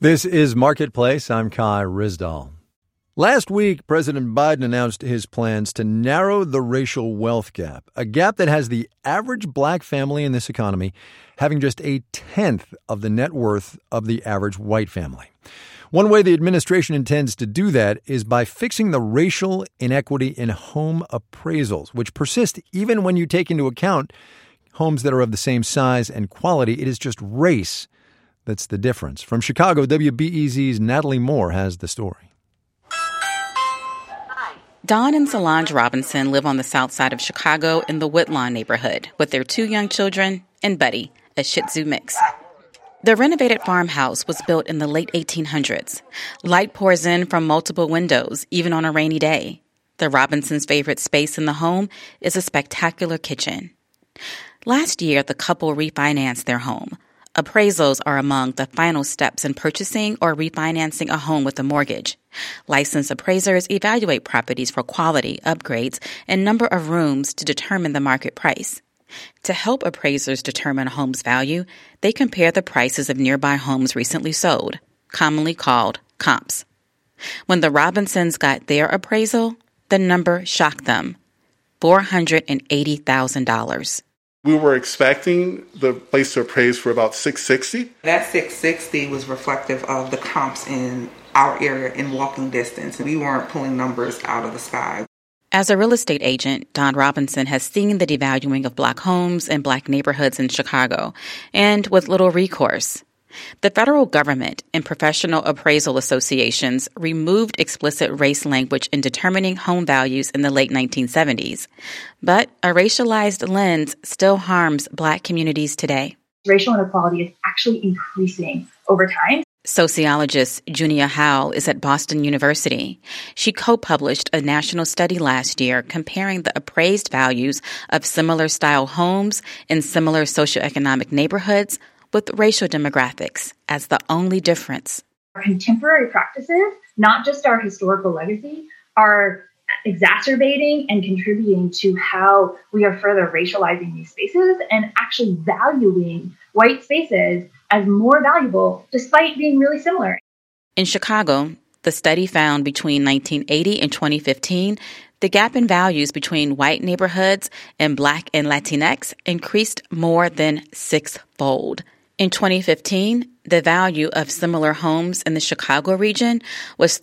This is Marketplace. I'm Kai Ryssdal. Last week, President Biden announced his plans to narrow the racial wealth gap, a gap that has the average black family in this economy having just a tenth of the net worth of the average white family. One way the administration intends to do that is by fixing the racial inequity in home appraisals, which persist even when you take into account homes that are of the same size and quality. It is just race that's the difference. From Chicago, WBEZ's Natalie Moore has the story. Dawn and Solange Robinson live on the south side of Chicago in the Woodlawn neighborhood with their 2 young children and Buddy, a Shih Tzu mix. The renovated farmhouse was built in the late 1800s. Light pours in from multiple windows, even on a rainy day. The Robinsons' favorite space in the home is a spectacular kitchen. Last year, the couple refinanced their home. Appraisals are among the final steps in purchasing or refinancing a home with a mortgage. Licensed appraisers evaluate properties for quality, upgrades, and number of rooms to determine the market price. To help appraisers determine a home's value, they compare the prices of nearby homes recently sold, commonly called comps. When the Robinsons got their appraisal, the number shocked them: $480,000. We were expecting the place to appraise for about $660,000. That $660,000 was reflective of the comps in our area in walking distance. We weren't pulling numbers out of the sky. As a real estate agent, Don Robinson has seen the devaluing of black homes and black neighborhoods in Chicago, and with little recourse. The federal government and professional appraisal associations removed explicit race language in determining home values in the late 1970s. But a racialized lens still harms black communities today. Racial inequality is actually increasing over time. Sociologist Junia Howell is at Boston University. She co-published a national study last year comparing the appraised values of similar style homes in similar socioeconomic neighborhoods with racial demographics as the only difference. Our contemporary practices, not just our historical legacy, are exacerbating and contributing to how we are further racializing these spaces and actually valuing white spaces as more valuable despite being really similar. In Chicago, the study found between 1980 and 2015, the gap in values between white neighborhoods and Black and Latinx increased more than 6-fold. In 2015, the value of similar homes in the Chicago region was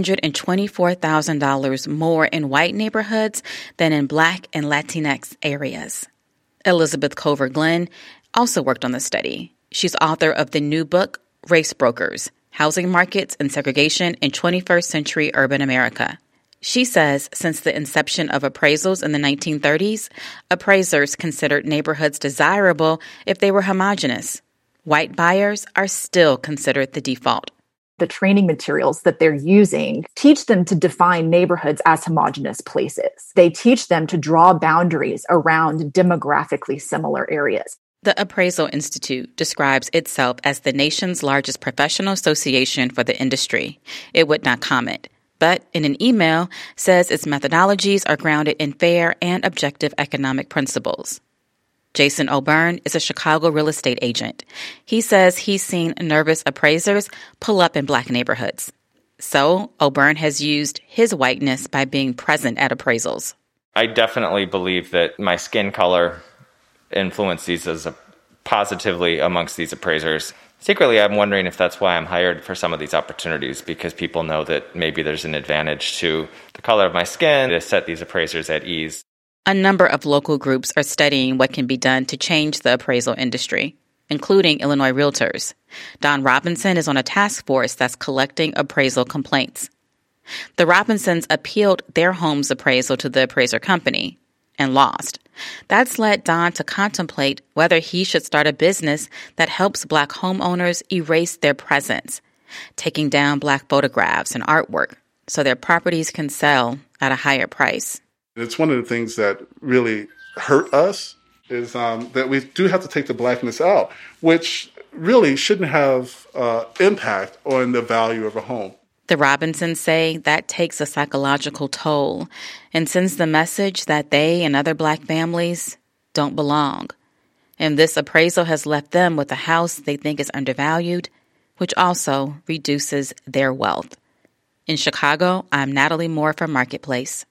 $324,000 more in white neighborhoods than in Black and Latinx areas. Elizabeth Cover Glenn also worked on the study. She's author of the new book, Race Brokers: Housing Markets and Segregation in 21st Century Urban America. She says since the inception of appraisals in the 1930s, appraisers considered neighborhoods desirable if they were homogenous. White buyers are still considered the default. The training materials that they're using teach them to define neighborhoods as homogenous places. They teach them to draw boundaries around demographically similar areas. The Appraisal Institute describes itself as the nation's largest professional association for the industry. It would not comment, but in an email says its methodologies are grounded in fair and objective economic principles. Jason O'Byrne is a Chicago real estate agent. He says he's seen nervous appraisers pull up in black neighborhoods. So O'Byrne has used his whiteness by being present at appraisals. I definitely believe that my skin color influences as positively amongst these appraisers. Secretly, I'm wondering if that's why I'm hired for some of these opportunities, because people know that maybe there's an advantage to the color of my skin to set these appraisers at ease. A number of local groups are studying what can be done to change the appraisal industry, including Illinois Realtors. Don Robinson is on a task force that's collecting appraisal complaints. The Robinsons appealed their home's appraisal to the appraiser company and lost. That's led Don to contemplate whether he should start a business that helps black homeowners erase their presence, taking down black photographs and artwork so their properties can sell at a higher price. It's one of the things that really hurt us is that we do have to take the blackness out, which really shouldn't have impact on the value of a home. The Robinsons say that takes a psychological toll and sends the message that they and other black families don't belong. And this appraisal has left them with a house they think is undervalued, which also reduces their wealth. In Chicago, I'm Natalie Moore for Marketplace.